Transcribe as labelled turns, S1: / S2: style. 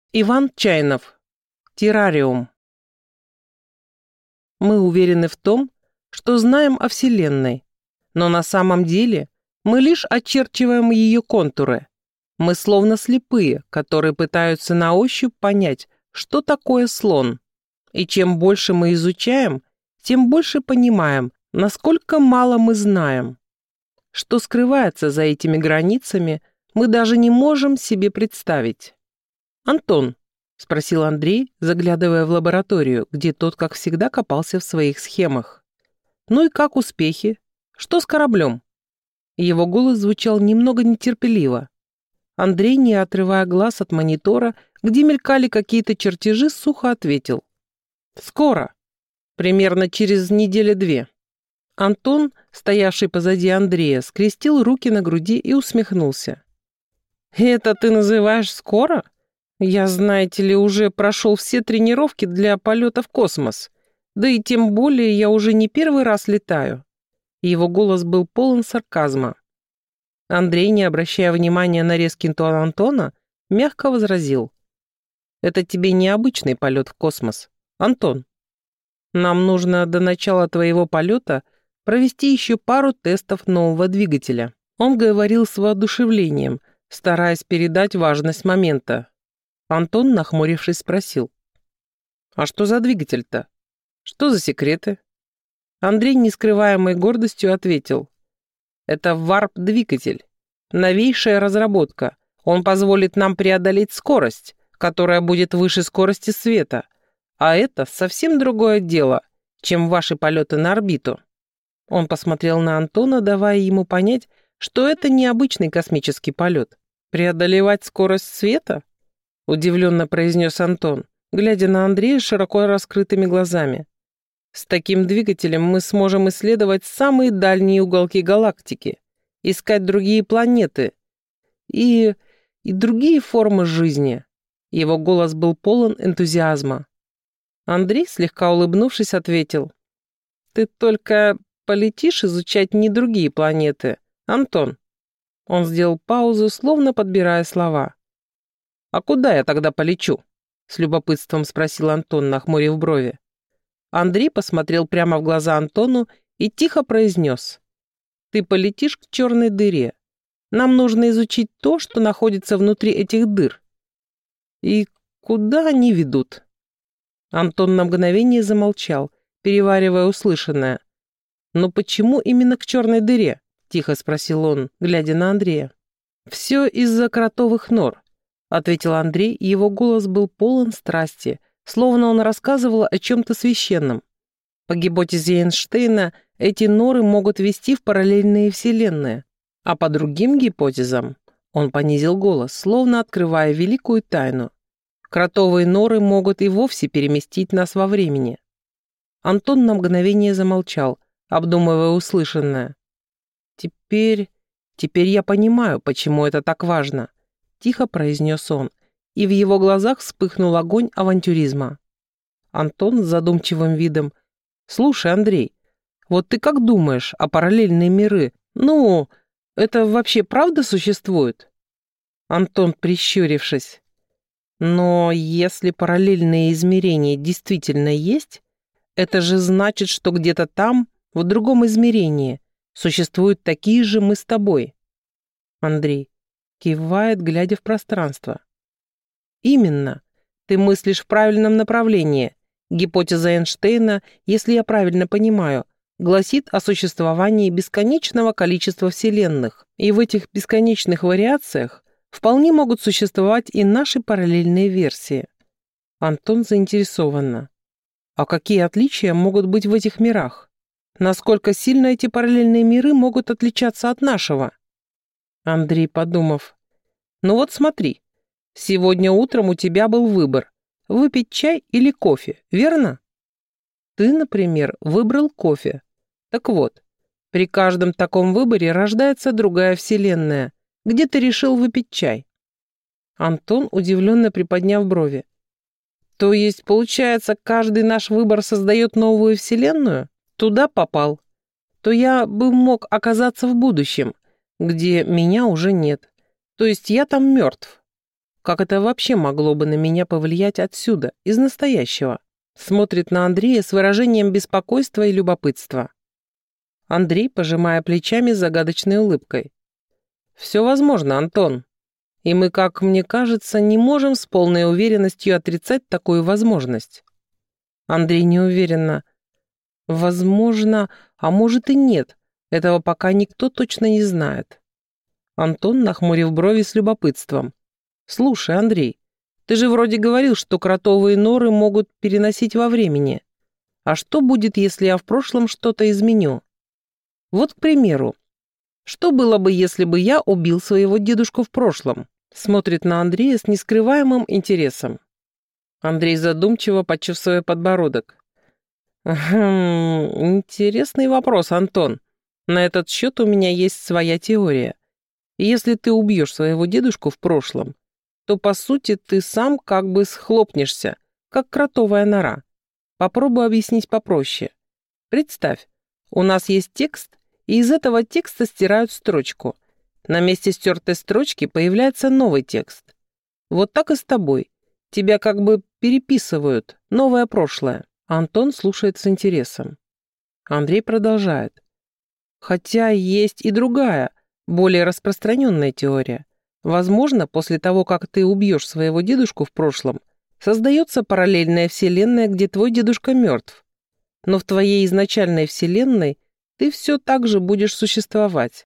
S1: Иван Чайнов. Террариум. Мы уверены в том, что знаем о Вселенной, но на самом деле мы лишь очерчиваем ее контуры. Мы словно слепые, которые пытаются на ощупь понять, что такое слон. И чем больше мы изучаем, тем больше понимаем, насколько мало мы знаем. Что скрывается за этими границами, мы даже не можем себе представить. «Антон», — спросил Андрей, заглядывая в лабораторию, где тот, как всегда, копался в своих схемах. «Ну и как успехи? Что с кораблем?» Его голос звучал немного нетерпеливо. Андрей, не отрывая глаз от монитора, где мелькали какие-то чертежи, сухо ответил. «Скоро. Примерно через недели-две». Антон, стоявший позади Андрея, скрестил руки на груди и усмехнулся. «Это ты называешь скоро? Я, знаете ли, уже прошел все тренировки для полета в космос. Да и тем более я уже не первый раз летаю». Его голос был полон сарказма. Андрей, не обращая внимания на резкий тон Антона, мягко возразил. «Это тебе необычный полет в космос, Антон. Нам нужно до начала твоего полета провести еще пару тестов нового двигателя». Он говорил с воодушевлением, стараясь передать важность момента. Антон, нахмурившись, спросил. «А что за двигатель-то? Что за секреты?» Андрей, не скрываемой гордостью, ответил. «Это варп-двигатель. Новейшая разработка. Он позволит нам преодолеть скорость, которая будет выше скорости света. А это совсем другое дело, чем ваши полеты на орбиту». Он посмотрел на Антона, давая ему понять, что это необычный космический полет. «Преодолевать скорость света?» — удивленно произнес Антон, глядя на Андрея широко раскрытыми глазами. «С таким двигателем мы сможем исследовать самые дальние уголки галактики, искать другие планеты и другие формы жизни». Его голос был полон энтузиазма. Андрей, слегка улыбнувшись, ответил. «Ты только полетишь изучать не другие планеты, Антон». Он сделал паузу, словно подбирая слова. «А куда я тогда полечу?» — с любопытством спросил Антон, нахмурив брови. Андрей посмотрел прямо в глаза Антону и тихо произнес. «Ты полетишь к черной дыре. Нам нужно изучить то, что находится внутри этих дыр. И куда они ведут?» Антон на мгновение замолчал, переваривая услышанное. «Но почему именно к черной дыре?» — тихо спросил он, глядя на Андрея. «Все из-за кротовых нор», — ответил Андрей, и его голос был полон страсти, словно он рассказывал о чем-то священном. По гипотезе Эйнштейна, эти норы могут вести в параллельные вселенные, а по другим гипотезам, он понизил голос, словно открывая великую тайну, кротовые норы могут и вовсе переместить нас во времени. Антон на мгновение замолчал, обдумывая услышанное. «Теперь я понимаю, почему это так важно», — тихо произнес он, и в его глазах вспыхнул огонь авантюризма. Антон с задумчивым видом. «Слушай, Андрей, вот ты как думаешь, а параллельные миры, ну, это вообще правда существует?» Антон, прищурившись. «Но если параллельные измерения действительно есть, это же значит, что где-то там, в другом измерении, существуют такие же мы с тобой». Андрей кивает, глядя в пространство. «Именно. Ты мыслишь в правильном направлении. Гипотеза Эйнштейна, если я правильно понимаю, гласит о существовании бесконечного количества вселенных, и в этих бесконечных вариациях вполне могут существовать и наши параллельные версии». Антон заинтересованно. «А какие отличия могут быть в этих мирах? Насколько сильно эти параллельные миры могут отличаться от нашего?» Андрей, подумав. «Ну вот смотри, сегодня утром у тебя был выбор, выпить чай или кофе, верно? Ты, например, выбрал кофе. Так вот, при каждом таком выборе рождается другая вселенная, где ты решил выпить чай». Антон, удивленно приподняв брови. «То есть, получается, каждый наш выбор создает новую вселенную? Туда попал. То я бы мог оказаться в будущем, где меня уже нет. То есть я там мертв. Как это вообще могло бы на меня повлиять отсюда, из настоящего? Смотрит на Андрея с выражением беспокойства и любопытства. Андрей, пожимая плечами с загадочной улыбкой. «Все возможно, Антон. И мы, как мне кажется, не можем с полной уверенностью отрицать такую возможность». Андрей неуверенно. «Возможно, а может и нет. Этого пока никто точно не знает». Антон, нахмурив брови с любопытством. «Слушай, Андрей, ты же вроде говорил, что кротовые норы могут переносить во времени. А что будет, если я в прошлом что-то изменю? Вот, к примеру, что было бы, если бы я убил своего дедушку в прошлом?» Смотрит на Андрея с нескрываемым интересом. Андрей задумчиво почесывая подбородок. Интересный вопрос, Антон. На этот счет у меня есть своя теория. Если ты убьешь своего дедушку в прошлом, то, по сути, ты сам как бы схлопнешься, как кротовая нора. Попробую объяснить попроще. Представь, у нас есть текст, и из этого текста стирают строчку. На месте стертой строчки появляется новый текст. Вот так и с тобой. Тебя как бы переписывают, новое прошлое. Антон слушает с интересом. Андрей продолжает. Хотя есть и другая, более распространенная теория. Возможно, после того, как ты убьешь своего дедушку в прошлом, создается параллельная вселенная, где твой дедушка мертв. Но в твоей изначальной вселенной ты все так же будешь существовать.